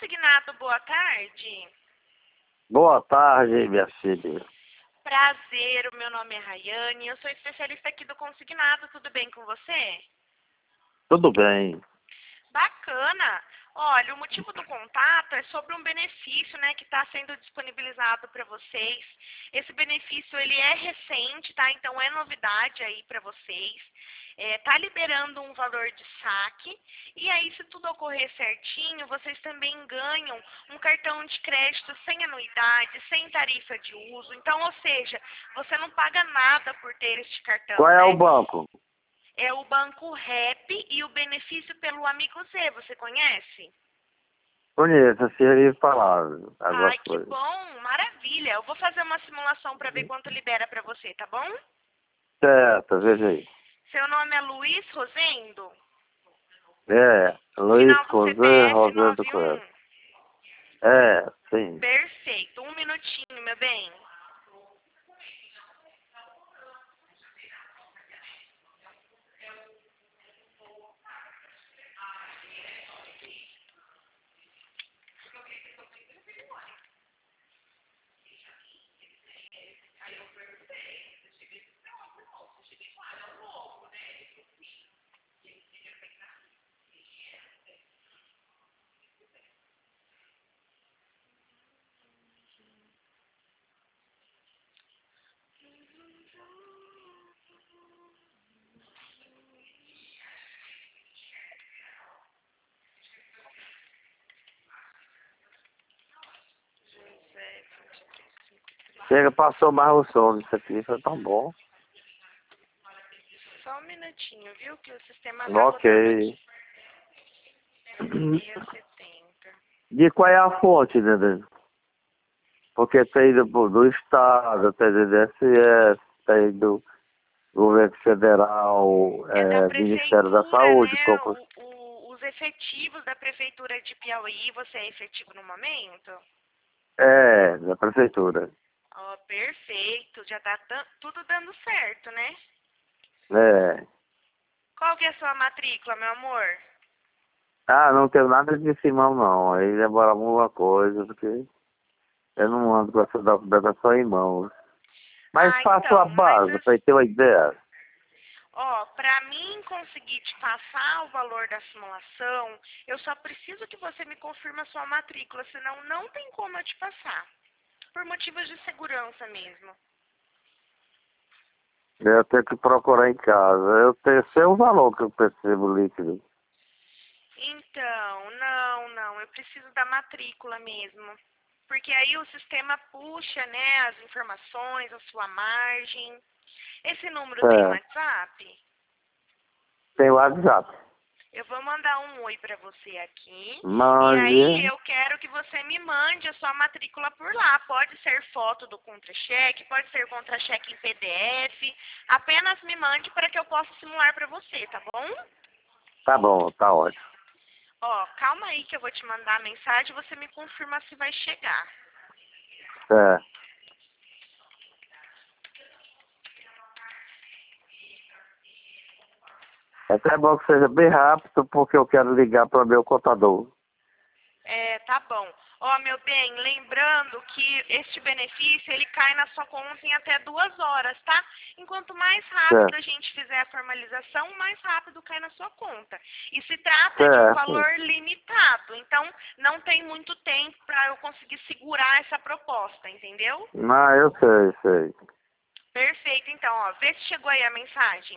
Consignado, boa tarde. Boa tarde, minha filha. Prazer, o meu nome é Rayane, eu sou especialista aqui do Consignado, tudo bem com você? Tudo bem? Bacana! Olha, o motivo do contato é sobre um benefício, né, que está sendo disponibilizado para vocês. Esse benefício, ele é recente, tá? Então, é novidade aí para vocês. Tá liberando um valor de saque. E aí, se tudo ocorrer certinho, vocês também ganham um cartão de crédito sem anuidade, sem tarifa de uso. Então, ou seja, você não paga nada por ter este cartão, Qual é né? o banco? É o Banco Rap e o benefício pelo Amigo Z, você conhece? Conheço, assim, falar algumas Ai, que coisas. bom, maravilha. Eu vou fazer uma simulação para ver quanto libera para você, tá bom? Certo, veja aí. Seu nome é Luiz Rosendo? Luiz Final do José CPF Rosendo Coelho. 91. Sim. Perfeito, um minutinho, meu bem. José, 23. Chega, passou mais o som disso aqui, foi tão bom. Só um minutinho, viu? Que o sistema tá rodando Ok. aqui. 670. De qual é a fonte, né? Porque tem do Estado, tem do INSS, tem do Governo Federal, É da Ministério da prefeitura, Saúde, né? como Os efetivos da prefeitura de Piauí, você é efetivo no momento? da prefeitura. Ó, perfeito, já tá tudo dando certo, né? É. Qual que é a sua matrícula, meu amor? Ah, não tenho nada de Simão, não. Aí demora alguma coisa, porque eu não ando com essa documentação em mãos. Mas Ah, faço a então, mas base, para ter uma ideia. ó, pra mim conseguir te passar o valor da simulação, eu só preciso que você me confirme a sua matrícula, senão não tem como eu te passar. Por motivos de segurança mesmo. Eu tenho que procurar em casa. Sei o valor que eu percebo líquido. Então, não, eu preciso da matrícula mesmo. Porque aí o sistema puxa, né, as informações, a sua margem. Esse número tem É, WhatsApp? tem o WhatsApp. Eu vou mandar um oi pra você aqui. E aí Mande. eu quero que você me mande a sua matrícula por lá. Pode ser foto do contra-cheque, pode ser contra-cheque em PDF. Apenas me mande para que eu possa simular para você, tá bom? Tá bom, tá ótimo. Ó, calma aí que eu vou te mandar a mensagem e você me confirma se vai chegar. É. É até bom que seja bem rápido, porque eu quero ligar para o meu contador. Tá bom. Ó, meu bem, lembrando que este benefício, ele cai na sua conta em até 2 horas, tá? Enquanto mais rápido Certo, a gente fizer a formalização, mais rápido cai na sua conta. E se trata de um certo. valor limitado, então não tem muito tempo para eu conseguir segurar essa proposta, entendeu? Ah, eu sei. Perfeito, então, ó, vê se chegou aí a mensagem.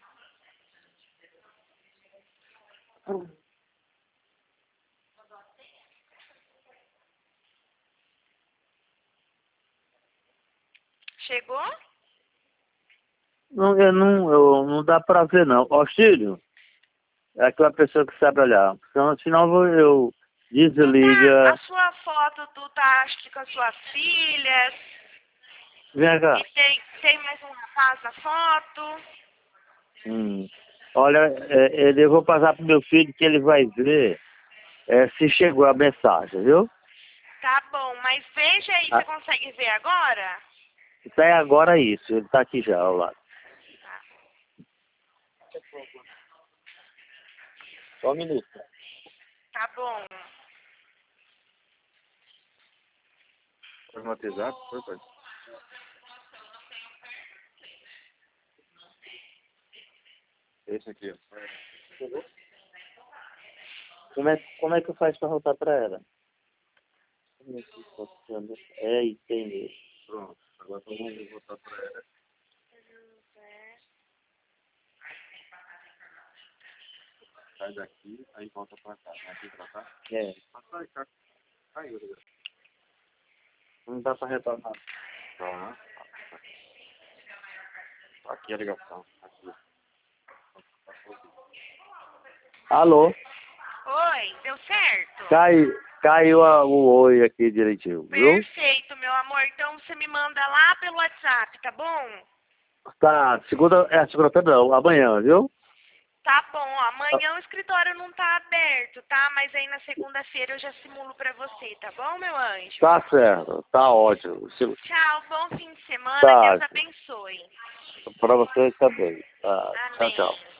Chegou? Não, não dá pra ver, não. Auxílio é aquela pessoa que sabe olhar. Senão eu Não tá a desliga. sua foto, tu tá, acho que com as suas filhas, Vem e cá. tem mais um rapaz na foto. Hum. Olha, eu vou passar pro meu filho que ele vai ver se chegou a mensagem, viu? Tá bom, mas veja aí, você Ah, consegue ver agora? até agora é isso. Ele tá aqui já, ao lado. Tá, Só um minuto. tá bom. Foi no WhatsApp? Foi, pai? Esse aqui, ó. Como é que eu faço pra voltar pra ela? É, entendi. Pronto, agora vamos voltar pra ela. Sai daqui, aí volta pra cá. Aqui pra cá? É. Sai, cá. Caiu, não dá pra retornar. Tá. Aqui a ligação. Aqui. Alô? Oi, deu certo? Caiu o oi aqui direitinho, viu? Perfeito, meu amor. Então você me manda lá pelo WhatsApp, tá bom? Tá, segunda-feira não, amanhã, viu? Tá bom, amanhã o escritório não tá aberto, tá? Mas aí na segunda-feira eu já simulo pra você, tá bom, meu anjo? Tá certo, tá ótimo. Tchau, bom fim de semana, Tá, Deus abençoe. pra vocês também. Tá, tchau, Amém. tchau.